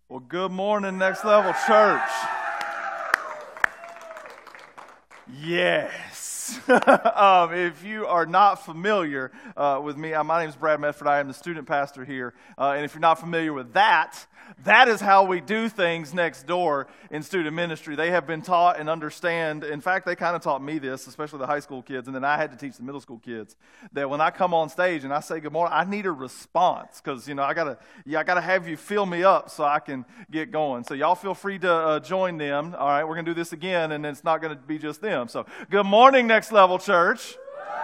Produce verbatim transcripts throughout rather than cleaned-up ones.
Well, good morning, Next Level Church. Yes. um, if you are not familiar uh, with me, uh, my name is Brad Medford. I am the student pastor here. Uh, and if you're not familiar with that, that is how we do things next door in student ministry. They have been taught and understand. In fact, they kind of taught me this, especially the high school kids, and then I had to teach the middle school kids, that when I come on stage and I say good morning, I need a response because, you know, I gotta, yeah, I gotta have you fill me up so I can get going. So y'all feel free to uh, join them. All right, we're gonna do this again, and it's not gonna be just them. So, good morning, Next Level Church.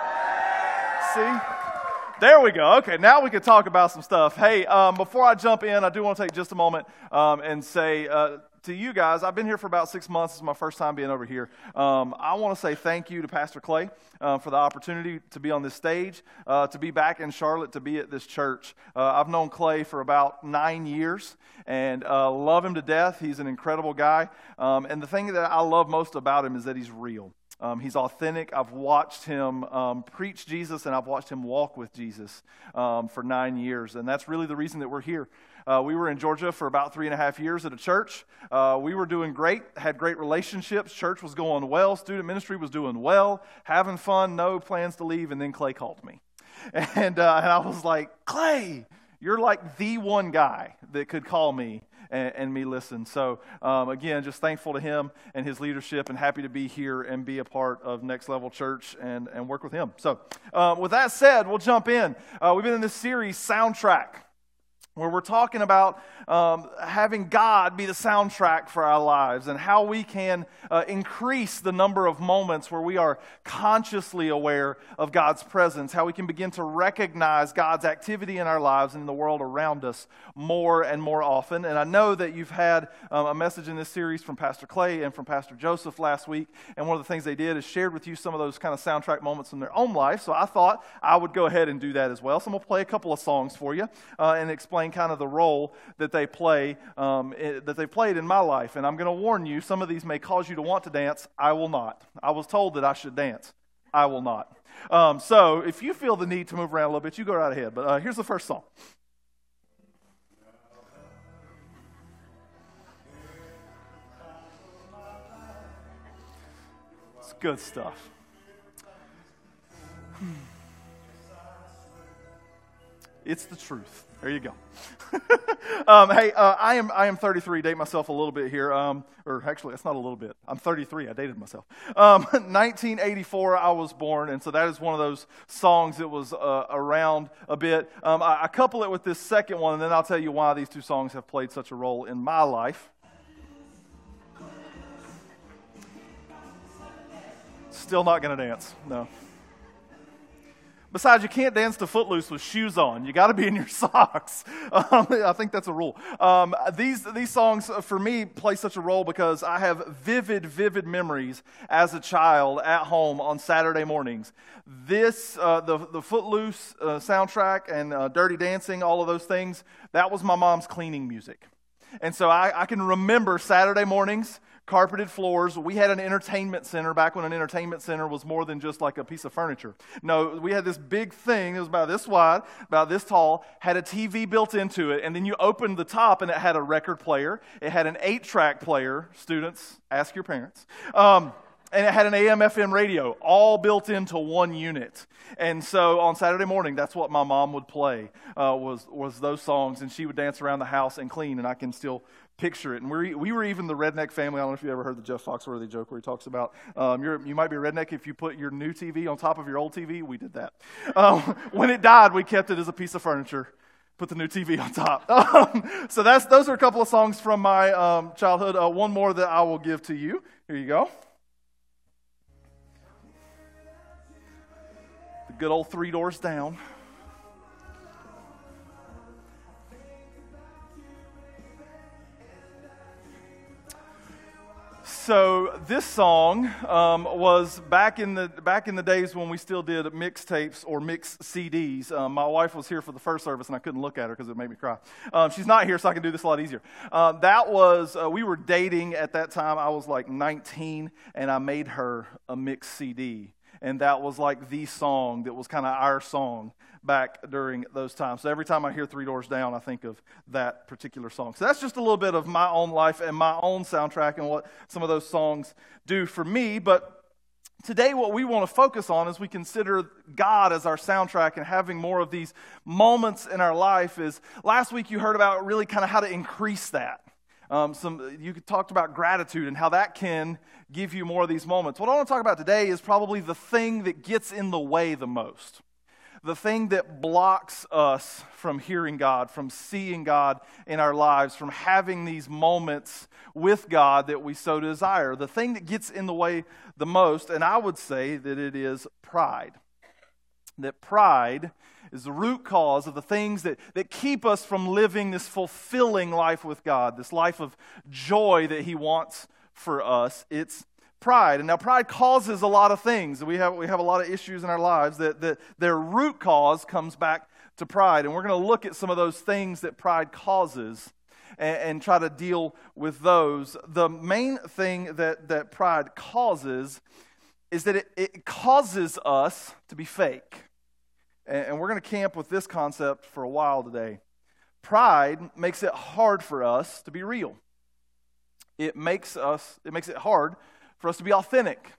See? There we go. Okay, now we can talk about some stuff. Hey, um, before I jump in, I do want to take just a moment um, and say uh, to you guys, I've been here for about six months. This is my first time being over here. Um, I want to say thank you to Pastor Clay uh, for the opportunity to be on this stage, uh, to be back in Charlotte, to be at this church. Uh, I've known Clay for about nine years and uh, love him to death. He's an incredible guy. Um, and the thing that I love most about him is that he's real. Um, he's authentic. I've watched him um, preach Jesus, and I've watched him walk with Jesus um, for nine years, and that's really the reason that we're here. Uh, we were in Georgia for about three and a half years at a church. Uh, we were doing great, had great relationships. Church was going well. Student ministry was doing well, having fun, no plans to leave, and then Clay called me. And, uh, and I was like, Clay, you're like the one guy that could call me And, and me listen. So um, again, just thankful to him and his leadership, and happy to be here and be a part of Next Level Church and, and work with him. So uh, with that said, we'll jump in. Uh, we've been in this series, Soundtrack, where we're talking about um, having God be the soundtrack for our lives and how we can uh, increase the number of moments where we are consciously aware of God's presence, how we can begin to recognize God's activity in our lives and in the world around us more and more often. And I know that you've had um, a message in this series from Pastor Clay and from Pastor Joseph last week, and one of the things they did is shared with you some of those kind of soundtrack moments in their own life, so I thought I would go ahead and do that as well. So I'm going to play a couple of songs for you uh, and explain kind of the role that they play, um, it, that they played in my life. And I'm going to warn you, some of these may cause you to want to dance. I will not. I was told that I should dance. I will not. Um, so if you feel the need to move around a little bit, you go right ahead. But uh, here's the first song. It's good stuff. It's the truth. There you go. um, hey, uh, I am I am thirty-three. Date myself a little bit here, um, or actually, it's not a little bit. I'm thirty-three. I dated myself. Um, nineteen eighty-four, I was born, and so that is one of those songs that was uh, around a bit. Um, I, I couple it with this second one, and then I'll tell you why these two songs have played such a role in my life. Still not going to dance. No. Besides, you can't dance to Footloose with shoes on. You got to be in your socks. Um, I think that's a rule. Um, these these songs, for me, play such a role because I have vivid, vivid memories as a child at home on Saturday mornings. This, uh, the, the Footloose uh, soundtrack and uh, Dirty Dancing, all of those things, that was my mom's cleaning music. And so I, I can remember Saturday mornings, carpeted floors. We had an entertainment center back when an entertainment center was more than just like a piece of furniture. No, we had this big thing. It was about this wide, about this tall, had a T V built into it, and then you opened the top and it had a record player. It had an eight-track player. Students, ask your parents. Um, and it had an A M F M radio, all built into one unit. And so on Saturday morning, that's what my mom would play, uh, was was those songs, and she would dance around the house and clean, and I can still picture it. And we we were even the redneck family. I don't know if you ever heard the Jeff Foxworthy joke where he talks about um, you're, you might be a redneck if you put your new T V on top of your old T V. We did that. Um, when it died, we kept it as a piece of furniture. Put the new T V on top. Um, so that's those are a couple of songs from my um, childhood. Uh, one more that I will give to you. Here you go. The good old Three Doors Down. So this song um, was back in the back in the days when we still did mixtapes or mixed C Ds. Um, my wife was here for the first service, and I couldn't look at her because it made me cry. Um, she's not here, so I can do this a lot easier. Uh, that was uh, we were dating at that time. I was like nineteen, and I made her a mixed C D. And that was like the song that was kind of our song back during those times. So every time I hear Three Doors Down, I think of that particular song. So that's just a little bit of my own life and my own soundtrack and what some of those songs do for me. But today what we want to focus on as we consider God as our soundtrack and having more of these moments in our life is, last week you heard about really kind of how to increase that. Um, some you talked about gratitude and how that can give you more of these moments. What I want to talk about today is probably the thing that gets in the way the most. The thing that blocks us from hearing God, from seeing God in our lives, from having these moments with God that we so desire. The thing that gets in the way the most, and I would say that it is pride. That pride is the root cause of the things that, that keep us from living this fulfilling life with God, this life of joy that He wants for us. It's pride. And now pride causes a lot of things. We have we have a lot of issues in our lives that, that their root cause comes back to pride. And we're going to look at some of those things that pride causes and, and try to deal with those. The main thing that, that pride causes is that it, it causes us to be fake. And, and we're going to camp with this concept for a while today. Pride makes it hard for us to be real. It makes us, it makes it hard for us to be authentic.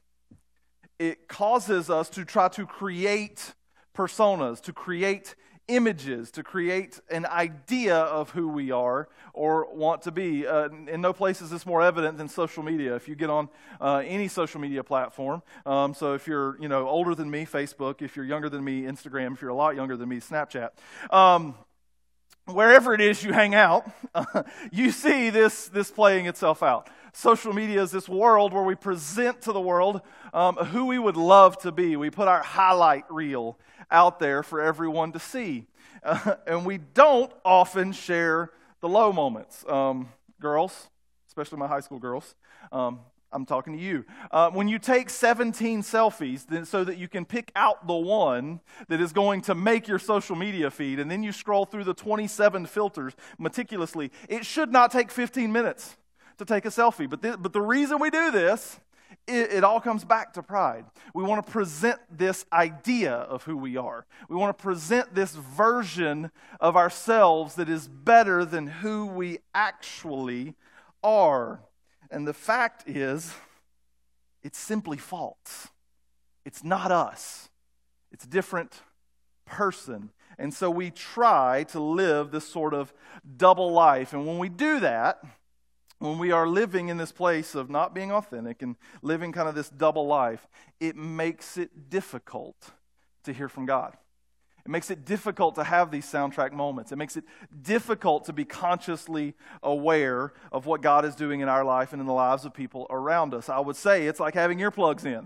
It causes us to try to create personas, to create images, to create an idea of who we are or want to be. Uh, in no place is this more evident than social media. If you get on uh, any social media platform, um, so if you're you know older than me, Facebook. If you're younger than me, Instagram. If you're a lot younger than me, Snapchat. Um, wherever it is you hang out, you see this this playing itself out. Social media is this world where we present to the world um, who we would love to be. We put our highlight reel out there for everyone to see. Uh, and we don't often share the low moments. Um, girls, especially my high school girls, um, I'm talking to you. Uh, when you take seventeen selfies then, so that you can pick out the one that is going to make your social media feed, and then you scroll through the twenty-seven filters meticulously, it should not take fifteen minutes to take a selfie. But, th- but the reason we do this, it, it all comes back to pride. We want to present this idea of who we are. We want to present this version of ourselves that is better than who we actually are. And the fact is, it's simply false. It's not us. It's a different person. And so we try to live this sort of double life. And when we do that, when we are living in this place of not being authentic and living kind of this double life, it makes it difficult to hear from God. It makes it difficult to have these soundtrack moments. It makes it difficult to be consciously aware of what God is doing in our life and in the lives of people around us. I would say it's like having earplugs in.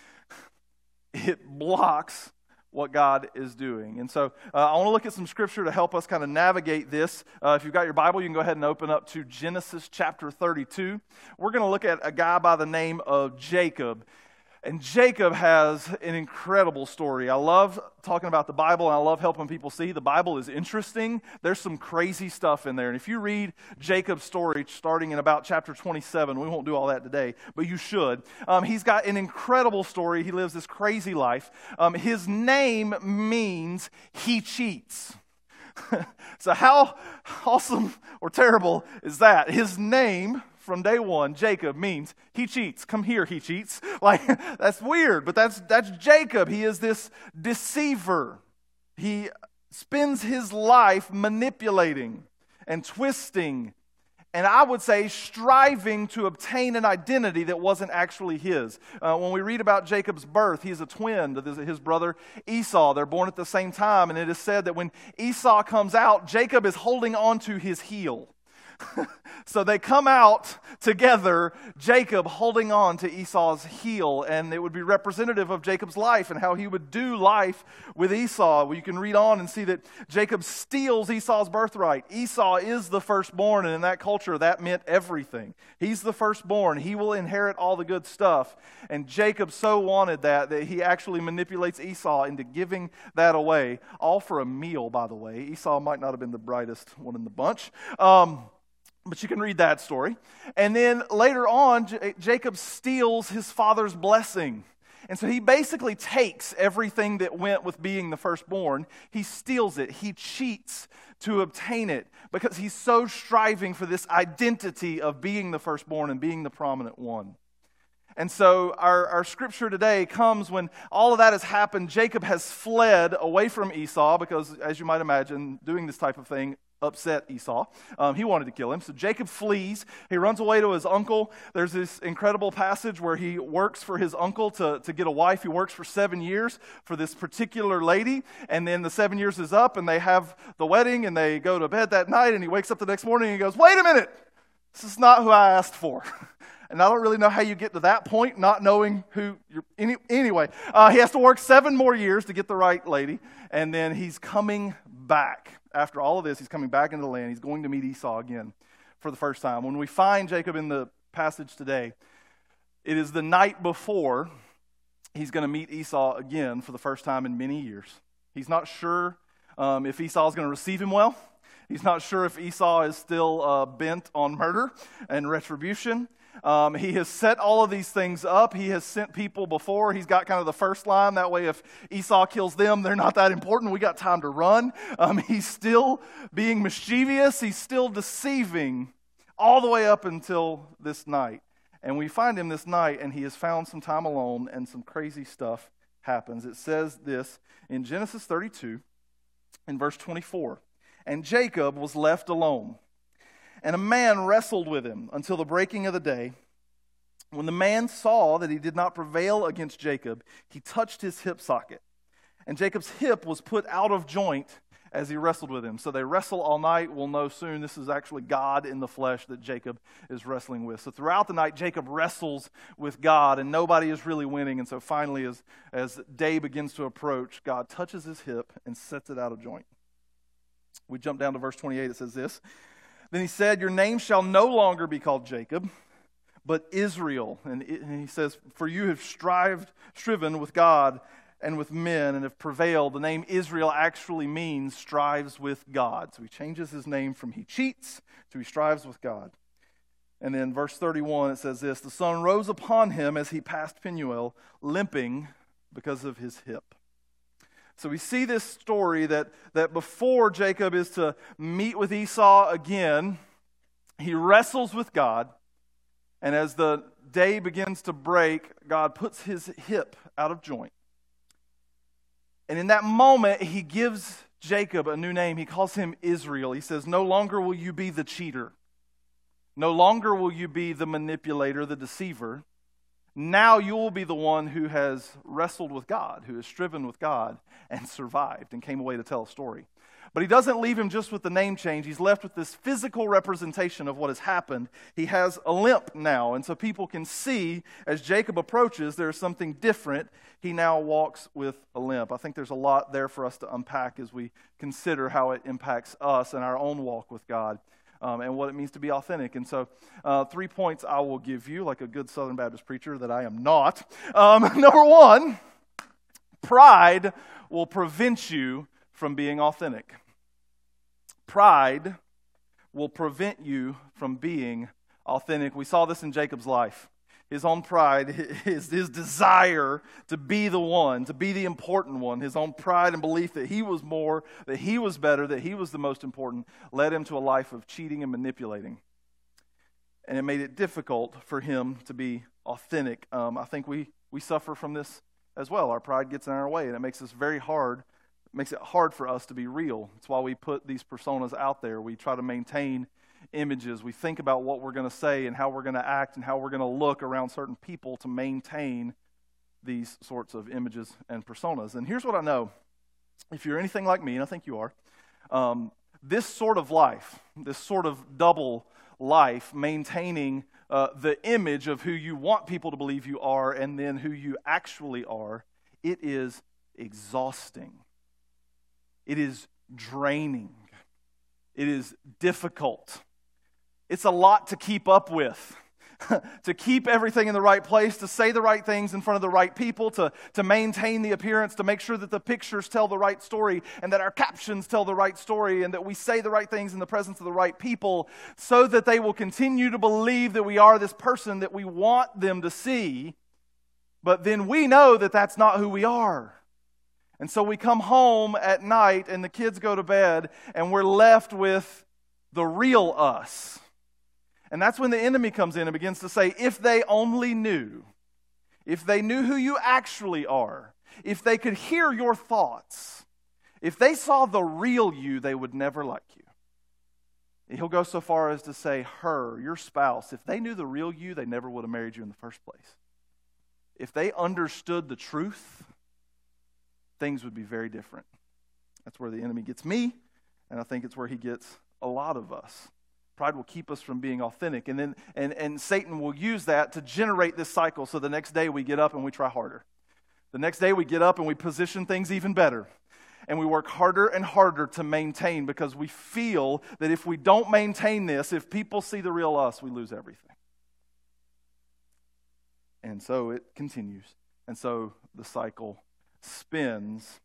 It blocks what God is doing. And so uh, I want to look at some scripture to help us kind of navigate this. Uh, if you've got your Bible, you can go ahead and open up to Genesis chapter thirty-two. We're going to look at a guy by the name of Jacob. And Jacob has an incredible story. I love talking about the Bible, and I love helping people see. The Bible is interesting. There's some crazy stuff in there. And if you read Jacob's story starting in about chapter twenty-seven, we won't do all that today, but you should. Um, he's got an incredible story. He lives this crazy life. Um, his name means he cheats. So how awesome or terrible is that? His name from day one, Jacob, means he cheats. Come here, he cheats. Like, that's weird, but that's that's Jacob. He is this deceiver. He spends his life manipulating and twisting, and I would say striving to obtain an identity that wasn't actually his. Uh, when we read about Jacob's birth, he's a twin to his brother Esau. They're born at the same time, and it is said that when Esau comes out, Jacob is holding on to his heel. So they come out together, Jacob holding on to Esau's heel, and it would be representative of Jacob's life and how he would do life with Esau. Well, you can read on and see that Jacob steals Esau's birthright. Esau is the firstborn, and in that culture, that meant everything. He's the firstborn. He will inherit all the good stuff. And Jacob so wanted that that he actually manipulates Esau into giving that away, all for a meal, by the way. Esau might not have been the brightest one in the bunch. Um... But you can read that story. And then later on, J- Jacob steals his father's blessing. And so he basically takes everything that went with being the firstborn, he steals it, he cheats to obtain it, because he's so striving for this identity of being the firstborn and being the prominent one. And so our, our scripture today comes when all of that has happened. Jacob has fled away from Esau because, as you might imagine, doing this type of thing upset Esau. Um, he wanted to kill him. So Jacob flees. He runs away to his uncle. There's this incredible passage where he works for his uncle to, to get a wife. He works for seven years for this particular lady. And then the seven years is up and they have the wedding and they go to bed that night. And he wakes up the next morning and he goes, wait a minute. This is not who I asked for. And I don't really know how you get to that point, not knowing who you're... Any, anyway, uh, he has to work seven more years to get the right lady. And then he's coming back. After all of this, he's coming back into the land. He's going to meet Esau again for the first time. When we find Jacob in the passage today, it is the night before he's going to meet Esau again for the first time in many years. He's not sure um, if Esau is going to receive him well. He's not sure if Esau is still uh, bent on murder and retribution. Um, he has set all of these things up. He has sent people before. He's got kind of the first line. That way, if Esau kills them, they're not that important. We got time to run. Um, he's still being mischievous. He's still deceiving all the way up until this night. And we find him this night, and he has found some time alone, and some crazy stuff happens. It says this in Genesis thirty-two, in verse twenty-four. And Jacob was left alone, and a man wrestled with him until the breaking of the day. When the man saw that he did not prevail against Jacob, he touched his hip socket. And Jacob's hip was put out of joint as he wrestled with him. So they wrestle all night. We'll know soon this is actually God in the flesh that Jacob is wrestling with. So throughout the night, Jacob wrestles with God, and nobody is really winning. And so finally, as, as day begins to approach, God touches his hip and sets it out of joint. We jump down to verse twenty-eight. It says this. Then he said, your name shall no longer be called Jacob, but Israel. And, it, and he says, for you have strived, striven with God and with men and have prevailed. The name Israel actually means strives with God. So he changes his name from he cheats to he strives with God. And then verse thirty-one, it says this. The sun rose upon him as he passed Penuel, limping because of his hip. So we see this story that, that before Jacob is to meet with Esau again, he wrestles with God. And as the day begins to break, God puts his hip out of joint. And in that moment, he gives Jacob a new name. He calls him Israel. He says, no longer will you be the cheater. No longer will you be the manipulator, the deceiver. Now you will be the one who has wrestled with God, who has striven with God and survived and came away to tell a story. But he doesn't leave him just with the name change. He's left with this physical representation of what has happened. He has a limp now, and so people can see as Jacob approaches, there's something different. He now walks with a limp. I think there's a lot there for us to unpack as we consider how it impacts us and our own walk with God. Um, and what it means to be authentic. And so uh, three points I will give you, like a good Southern Baptist preacher that I am not. Um, number one, pride will prevent you from being authentic. Pride will prevent you from being authentic. We saw this in Jacob's life. His own pride, his, his desire to be the one, to be the important one, his own pride and belief that he was more, that he was better, that he was the most important, led him to a life of cheating and manipulating. And it made it difficult for him to be authentic. Um, I think we, we suffer from this as well. Our pride gets in our way, and it makes us very hard, it makes it hard for us to be real. That's why we put these personas out there. We try to maintain images. We think about what we're going to say and how we're going to act and how we're going to look around certain people to maintain these sorts of images and personas. And here's what I know. If you're anything like me, and I think you are, um, this sort of life, this sort of double life, maintaining uh, the image of who you want people to believe you are and then who you actually are, it is exhausting. It is draining. It is difficult. It's a lot to keep up with, to keep everything in the right place, to say the right things in front of the right people, to, to maintain the appearance, to make sure that the pictures tell the right story and that our captions tell the right story and that we say the right things in the presence of the right people so that they will continue to believe that we are this person that we want them to see. But then we know that that's not who we are. And so we come home at night and the kids go to bed and we're left with the real us. And that's when the enemy comes in and begins to say, if they only knew, if they knew who you actually are, if they could hear your thoughts, if they saw the real you, they would never like you. He'll go so far as to say, her, your spouse, if they knew the real you, they never would have married you in the first place. If they understood the truth, things would be very different. That's where the enemy gets me, and I think it's where he gets a lot of us. Pride will keep us from being authentic, and then and, and Satan will use that to generate this cycle, so the next day we get up and we try harder. The next day we get up and we position things even better. And we work harder and harder to maintain, because we feel that if we don't maintain this, if people see the real us, we lose everything. And so it continues. And so the cycle spins.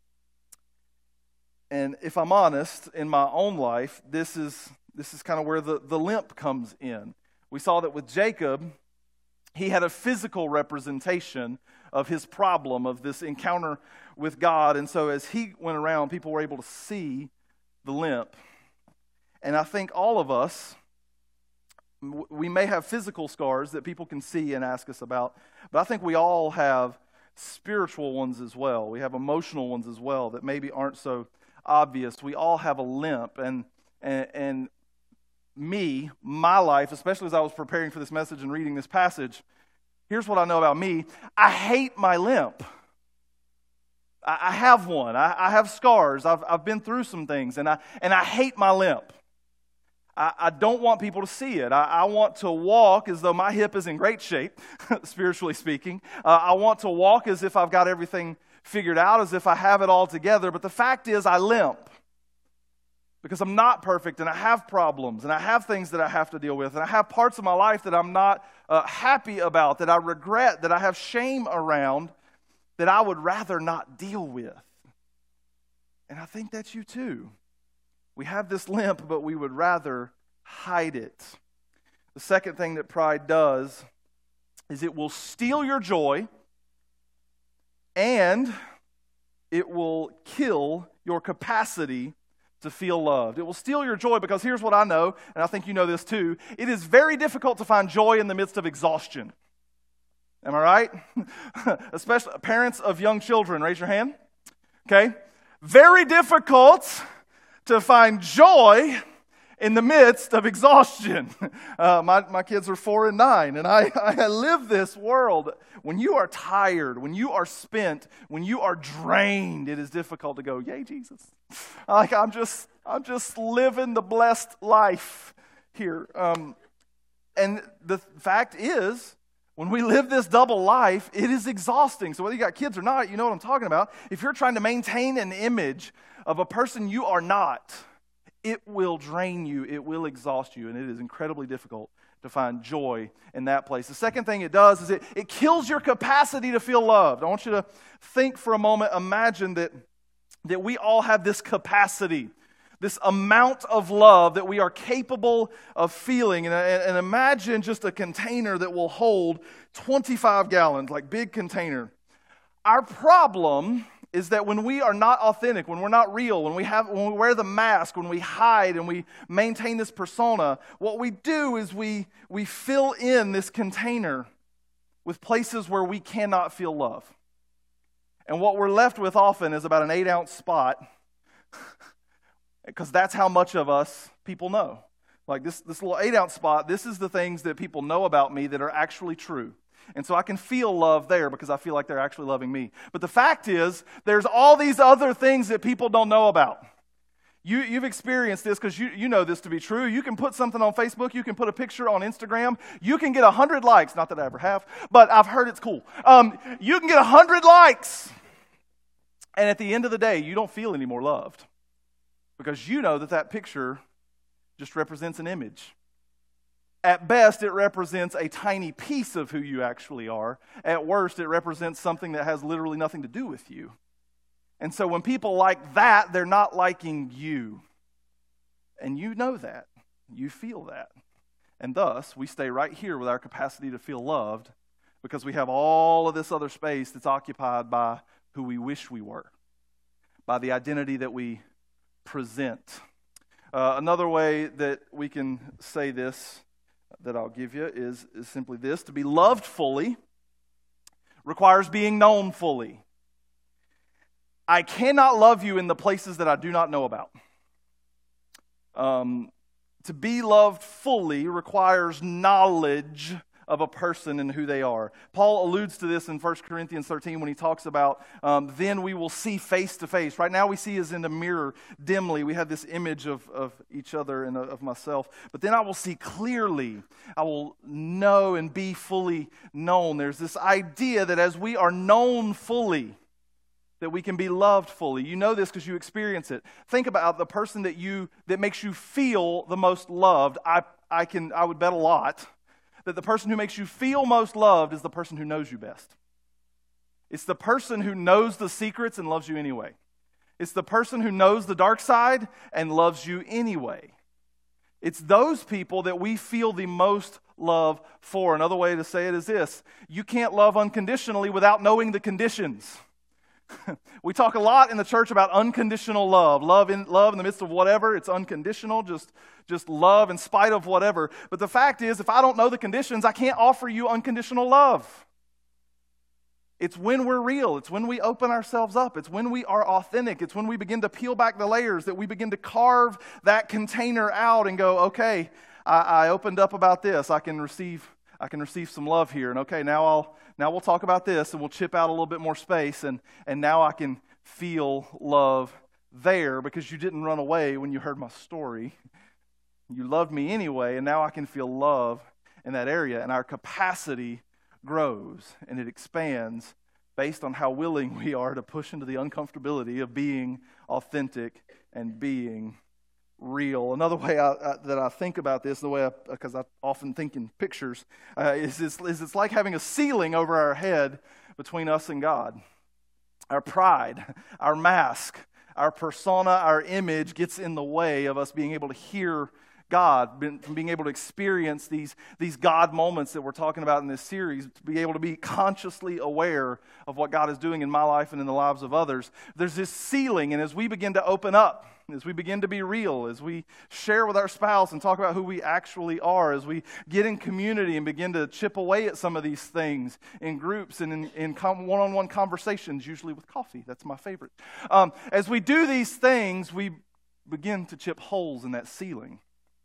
And if I'm honest, in my own life, this is this is kind of where the, the limp comes in. We saw that with Jacob, he had a physical representation of his problem, of this encounter with God. And so as he went around, people were able to see the limp. And I think all of us, we may have physical scars that people can see and ask us about, but I think we all have spiritual ones as well. We have emotional ones as well that maybe aren't so obvious. We all have a limp. And, and, and me, my life, especially as I was preparing for this message and reading this passage, here's what I know about me. I hate my limp. I, I have one. I, I have scars. I've, I've been through some things, and I and I hate my limp. I, I don't want people to see it. I, I want to walk as though my hip is in great shape, spiritually speaking. Uh, I want to walk as if I've got everything figured out, as if I have it all together. But the fact is, I limp. Because I'm not perfect, and I have problems, and I have things that I have to deal with, and I have parts of my life that I'm not uh, happy about, that I regret, that I have shame around, that I would rather not deal with. And I think that's you too. We have this limp, but we would rather hide it. The second thing that pride does is it will steal your joy, and it will kill your capacity to feel loved. It will steal your joy, because here's what I know, and I think you know this too. It is very difficult to find joy in the midst of exhaustion. Am I right? Especially parents of young children, raise your hand. Okay? Very difficult to find joy in the midst of exhaustion. Uh, my, my kids are four and nine, and I, I live this world. When you are tired, when you are spent, when you are drained, it is difficult to go, yay, Jesus. Like, I'm just, I'm just living the blessed life here. Um, and the fact is, when we live this double life, it is exhausting. So whether you got kids or not, you know what I'm talking about. If you're trying to maintain an image of a person you are not, it will drain you, it will exhaust you, and it is incredibly difficult to find joy in that place. The second thing it does is it, it kills your capacity to feel loved. I want you to think for a moment, imagine that, that we all have this capacity, this amount of love that we are capable of feeling. And, and imagine just a container that will hold twenty-five gallons, like big container. Our problem is that when we are not authentic, when we're not real, when we have, when we wear the mask, when we hide and we maintain this persona, what we do is we, we fill in this container with places where we cannot feel love. And what we're left with often is about an eight-ounce spot, because that's how much of us people know. Like this, this little eight-ounce spot, this is the things that people know about me that are actually true. And so I can feel love there because I feel like they're actually loving me. But the fact is, there's all these other things that people don't know about. You, you've experienced this because you, you know this to be true. You can put something on Facebook. You can put a picture on Instagram. You can get one hundred likes. Not that I ever have, but I've heard it's cool. Um, you can get one hundred likes. And at the end of the day, you don't feel any more loved because you know that that picture just represents an image. At best, it represents a tiny piece of who you actually are. At worst, it represents something that has literally nothing to do with you. And so when people like that, they're not liking you. And you know that. You feel that. And thus, we stay right here with our capacity to feel loved because we have all of this other space that's occupied by who we wish we were, by the identity that we present. Uh, another way that we can say this that I'll give you is, is simply this: to be loved fully requires being known fully. I cannot love you in the places that I do not know about. Um, to be loved fully requires knowledge of a person and who they are. Paul alludes to this in First Corinthians thirteen when he talks about, um, then we will see face to face. Right now we see as in a mirror dimly. We have this image of, of each other and of myself. But then I will see clearly. I will know and be fully known. There's this idea that as we are known fully, that we can be loved fully. You know this because you experience it. Think about the person that you that makes you feel the most loved. I I can I would bet a lot that the person who makes you feel most loved is the person who knows you best. It's the person who knows the secrets and loves you anyway. It's the person who knows the dark side and loves you anyway. It's those people that we feel the most love for. Another way to say it is this: you can't love unconditionally without knowing the conditions. We talk a lot in the church about unconditional love. Love in love in the midst of whatever. It's unconditional, just, just love in spite of whatever. But the fact is, if I don't know the conditions, I can't offer you unconditional love. It's when we're real. It's when we open ourselves up. It's when we are authentic. It's when we begin to peel back the layers, that we begin to carve that container out and go, okay, I, I opened up about this. I can receive I can receive some love here. And okay, now I'll now we'll talk about this, and we'll chip out a little bit more space, and, and now I can feel love there because you didn't run away when you heard my story. You loved me anyway, and now I can feel love in that area. And our capacity grows and it expands based on how willing we are to push into the uncomfortability of being authentic and being real. Another way I, I, that I think about this, the way because I, I often think in pictures, uh, is, is, is it's like having a ceiling over our head between us and God. Our pride, our mask, our persona, our image gets in the way of us being able to hear God, from being able to experience these, these God moments that we're talking about in this series, to be able to be consciously aware of what God is doing in my life and in the lives of others. There's this ceiling, and as we begin to open up, as we begin to be real, as we share with our spouse and talk about who we actually are, as we get in community and begin to chip away at some of these things in groups and in, in com- one-on-one conversations, usually with coffee. That's my favorite. Um, as we do these things, we begin to chip holes in that ceiling.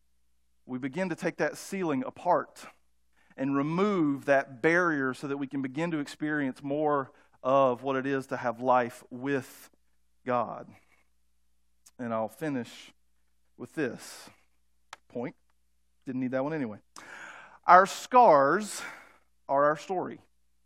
We begin to take that ceiling apart and remove that barrier so that we can begin to experience more of what it is to have life with God. And I'll finish with this point. Didn't need that one anyway. Our scars are our story.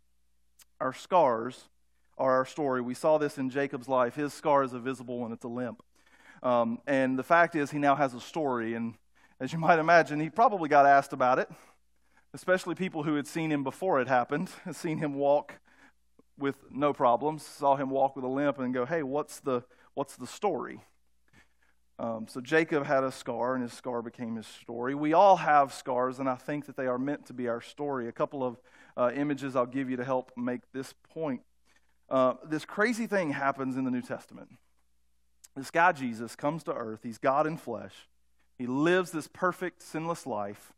Our scars are our story. We saw this in Jacob's life. His scar is a visible one. It's a limp. Um, and the fact is, he now has a story. And as you might imagine, he probably got asked about it, especially people who had seen him before it happened, had seen him walk with no problems, saw him walk with a limp and go, hey, what's the what's the story? Um, so Jacob had a scar, and his scar became his story. We all have scars, and I think that they are meant to be our story. A couple of uh, images I'll give you to help make this point. Uh, this crazy thing happens in the New Testament. This guy, Jesus, comes to earth. He's God in flesh. He lives this perfect, sinless life.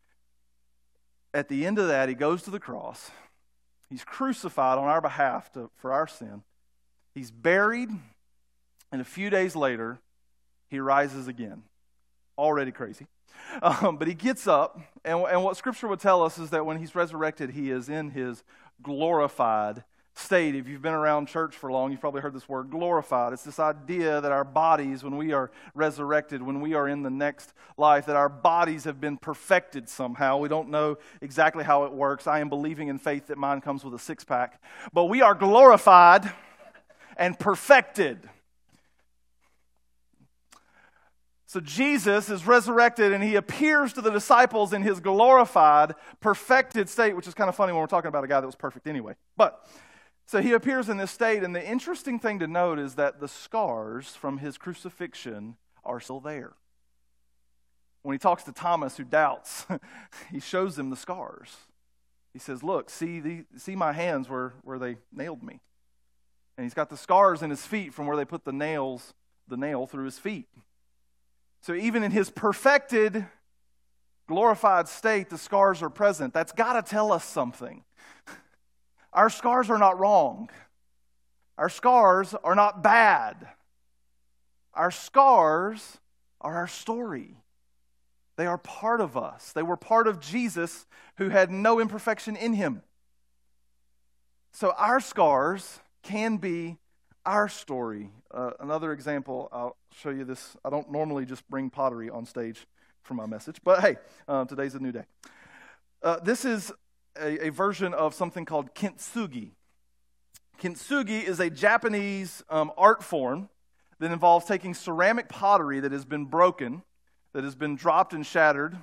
At the end of that, he goes to the cross. He's crucified on our behalf to, for our sin. He's buried, and a few days later, he rises again. Already crazy. Um, but he gets up, and, and what Scripture would tell us is that when he's resurrected, he is in his glorified state. If you've been around church for long, you've probably heard this word glorified. It's this idea that our bodies, when we are resurrected, when we are in the next life, that our bodies have been perfected somehow. We don't know exactly how it works. I am believing in faith that mine comes with a six-pack. But we are glorified and perfected. So Jesus is resurrected, and he appears to the disciples in his glorified, perfected state, which is kind of funny when we're talking about a guy that was perfect anyway. But so he appears in this state, and the interesting thing to note is that the scars from his crucifixion are still there. When he talks to Thomas, who doubts, he shows him the scars. He says, look, see the, see my hands where, where they nailed me. And he's got the scars in his feet from where they put the nails, the nail through his feet. So even in his perfected, glorified state, the scars are present. That's got to tell us something. Our scars are not wrong. Our scars are not bad. Our scars are our story. They are part of us. They were part of Jesus, who had no imperfection in him. So our scars can be our story. Uh, another example, I'll show you this. I don't normally just bring pottery on stage for my message, but hey, uh, today's a new day. Uh, this is a, a version of something called kintsugi. Kintsugi is a Japanese um, art form that involves taking ceramic pottery that has been broken, that has been dropped and shattered,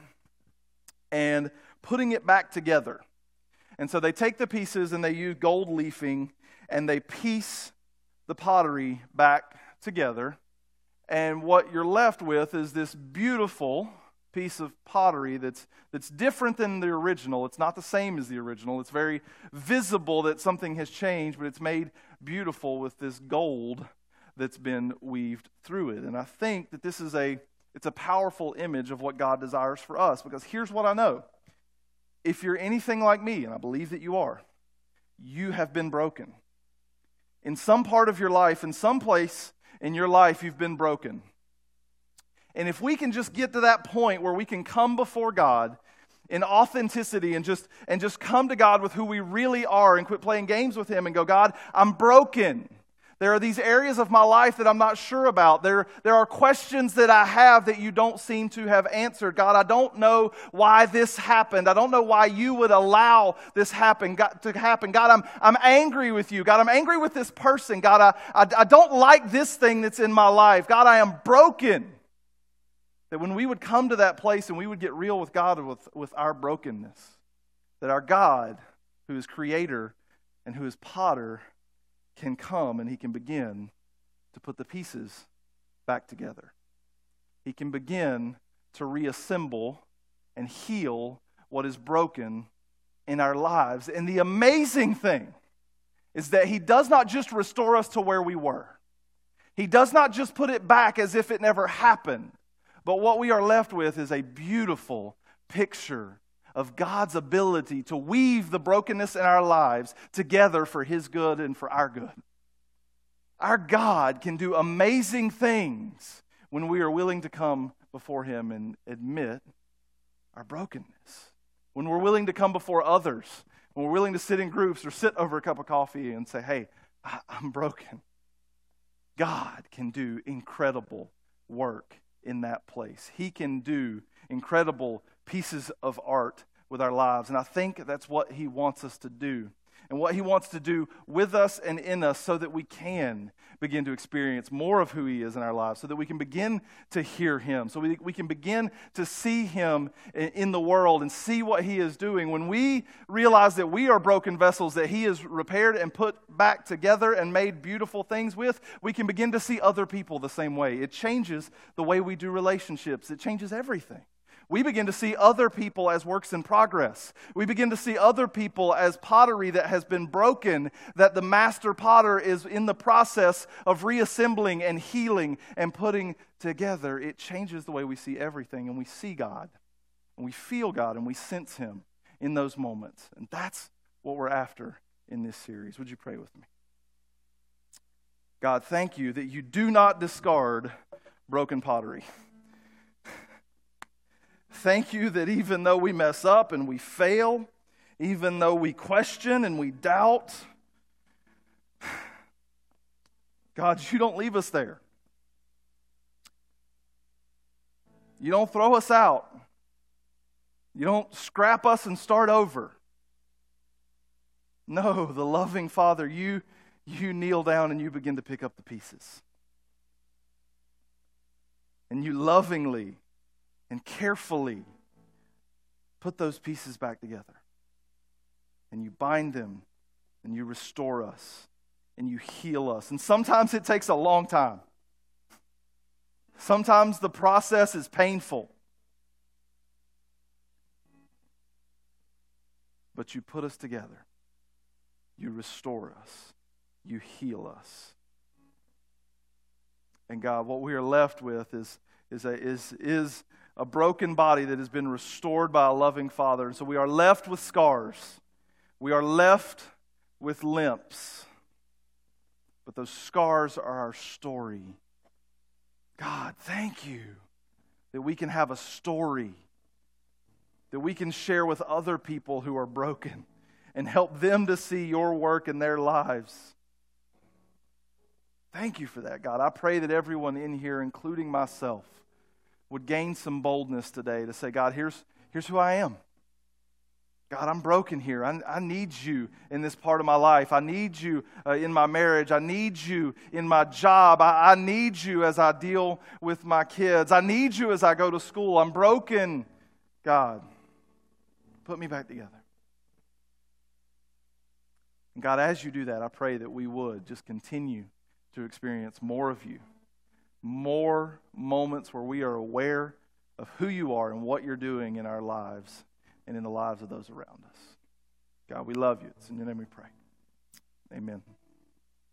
and putting it back together. And so they take the pieces and they use gold leafing and they piece the pottery back together. And what you're left with is this beautiful piece of pottery that's that's different than the original. It's not the same as the original. It's very visible that something has changed, but it's made beautiful with this gold that's been weaved through it. And I think that this is a it's a powerful image of what God desires for us, because here's what I know. If you're anything like me, and I believe that you are, you have been broken. In some part of your life, in some place in your life, you've been broken. And if we can just get to that point where we can come before God in authenticity and just and just come to God with who we really are and quit playing games with Him and go, God, I'm broken. There are these areas of my life that I'm not sure about. There, there are questions that I have that you don't seem to have answered. God, I don't know why this happened. I don't know why you would allow this happen, God, to happen. God, I'm, I'm angry with you. God, I'm angry with this person. God, I, I, I don't like this thing that's in my life. God, I am broken. That when we would come to that place and we would get real with God with, with our brokenness, that our God, who is creator and who is potter, can come and He can begin to put the pieces back together. He can begin to reassemble and heal what is broken in our lives. And the amazing thing is that He does not just restore us to where we were. He does not just put it back as if it never happened. But what we are left with is a beautiful picture of God's ability to weave the brokenness in our lives together for His good and for our good. Our God can do amazing things when we are willing to come before Him and admit our brokenness. When we're willing to come before others, when we're willing to sit in groups or sit over a cup of coffee and say, hey, I'm broken. God can do incredible work in that place. He can do incredible pieces of art with our lives. And I think that's what He wants us to do. And what He wants to do with us and in us so that we can begin to experience more of who He is in our lives, so that we can begin to hear Him, so we, we can begin to see Him in, in the world and see what He is doing. When we realize that we are broken vessels that He has repaired and put back together and made beautiful things with, we can begin to see other people the same way. It changes the way we do relationships. It changes everything. We begin to see other people as works in progress. We begin to see other people as pottery that has been broken, that the master potter is in the process of reassembling and healing and putting together. It changes the way we see everything, and we see God, and we feel God, and we sense Him in those moments. And that's what we're after in this series. Would you pray with me? God, thank you that you do not discard broken pottery. Thank you that even though we mess up and we fail, even though we question and we doubt, God, you don't leave us there. You don't throw us out. You don't scrap us and start over. No, the loving Father, you, you kneel down and you begin to pick up the pieces. And you lovingly and carefully put those pieces back together. And you bind them, and you restore us, and you heal us. And sometimes it takes a long time. Sometimes the process is painful. but you put us together. You restore us. You heal us. And God, what we are left with is, is, a, is, is a broken body that has been restored by a loving Father. And so we are left with scars. We are left with limps. But those scars are our story. God, thank you that we can have a story that we can share with other people who are broken and help them to see your work in their lives. Thank you for that, God. I pray that everyone in here, including myself, would gain some boldness today to say, God, here's, here's who I am. God, I'm broken here. I, I need you in this part of my life. I need you uh, in my marriage. I need you in my job. I, I need you as I deal with my kids. I need you as I go to school. I'm broken. God, put me back together. And God, as you do that, I pray that we would just continue to experience more of you. More moments where we are aware of who you are and what you're doing in our lives and in the lives of those around us. God, we love you. It's in your name we pray. Amen.